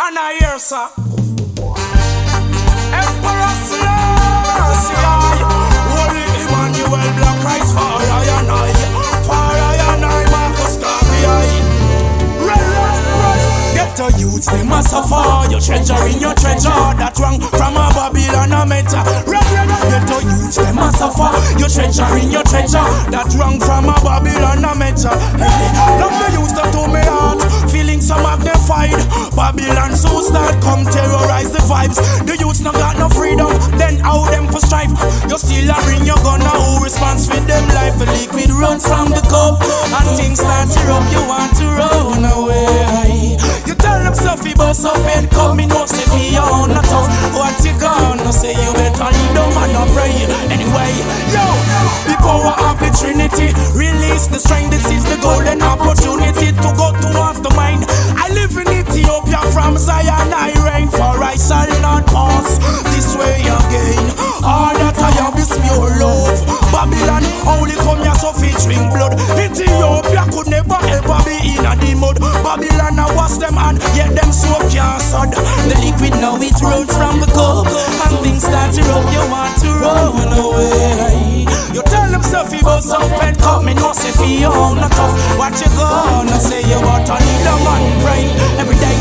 I hear, sir. Emperor Selassie, Holy Emmanuel, Black Christ, for I and I, Marcus Garvey. Get the youths, they must suffer. Your treasure in your treasure, that wrong from a Babylon a meta. Get the youths, they must suffer. Your treasure in your treasure, that wrong from a Babylon a meta. Love the youths that to me heart, feeling so magnified. Babylon so start come terrorize the vibes. The youths no got no freedom, then how them for strife. You still a bring your gun now, who responds with them life. The liquid runs from the cup, and things start to rub. You want to run away. You tell them Sophie boss up and come in, no say fi you on a tough. What you gonna say? You better lead them and not pray. Anyway, yo, the power of the Trinity, release the strength. This is the golden opportunity to go towards the mind. I live in Ethiopia, from Zion I reign, for I shall not pass this way again. All that I have is pure love. Babylon only come here so fi drink blood. Ethiopia could never ever be in a the mud. Babylon I wash them and yet them soap can't sod. The liquid now it rolls from the cup, and things start to rub. You want to run away. You tell them Sophie boss up and come in, no say fi you on a tough. What you gonna say? You want to need a man pray every day.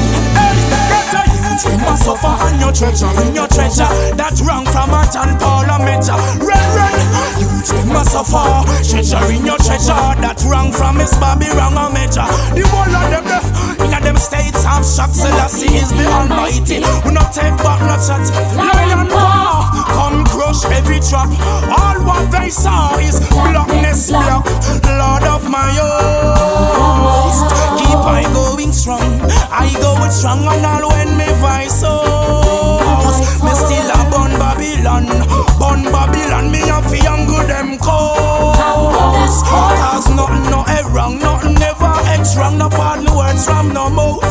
You must suffer on your treasure, in your treasure. That's wrong from a John Paul a Major. Red, you must suffer. Treasure in your treasure. That's wrong from his Bobby wrong a Major. The whole of them, in them states have shock. Selassie is the Almighty. We not take back, not shot. Lion power, come crush every trap. All what they saw is blackness black. Lord of my host, keep I going strong. I going strong and all when me voice host. Me still a born Babylon, me a fi angle them cause. Cause nothing no wrong, nothing never X wrong. No pardon words from no mouth.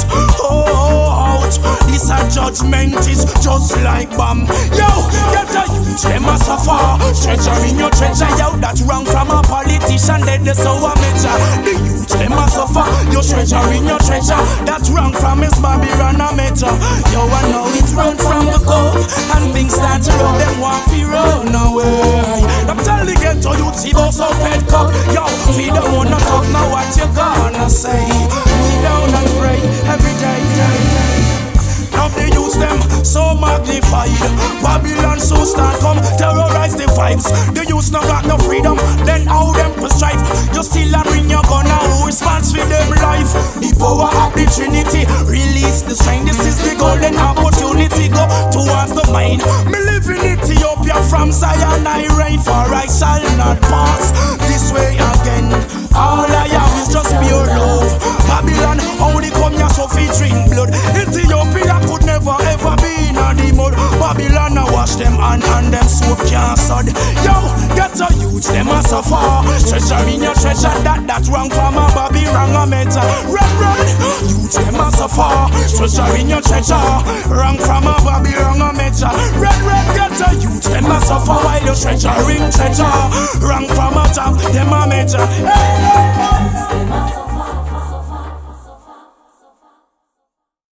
This a judgment is just like bomb. Yo, get a youth, them a suffer. Treasure in your treasure, yo, that's wrong from a politician. Dead the so a major. The youth, them a suffer. Your treasure in your treasure, that's wrong from his Babylon a major. Yo, I know it run from the cold, and things start to run. Them want to run away. I'm telling you, get to youth, see those up head cup. Yo, we don't wanna talk now. What you gonna say? We down and pray every day. Now they use them so magnified. Babylon so start come terrorize the vibes. The youth no got no freedom, then how them for strife. You still a bring your gun now, who responds for them life. The power of the Trinity, release the strength. This is the golden opportunity, go towards the mind. Me live in Ethiopia, from Zion I reign, for I shall not pass this way again. All I have is just pure love. Babylon only come here so fi drink blood. Ethiopia could never ever be in a the mud. Babylon I wash them and them soap can't sod. Yo, get a youth, them a suffer. Treasure in your treasure, that wrong from a Bobby wrong a meta. Red, youth, them a suffer. Treasure in your treasure, wrong from a Bobby wrong a meta. Red, get a youth, them a suffer. While your treasure in treasure, wrong from a top, them a meta. Hey.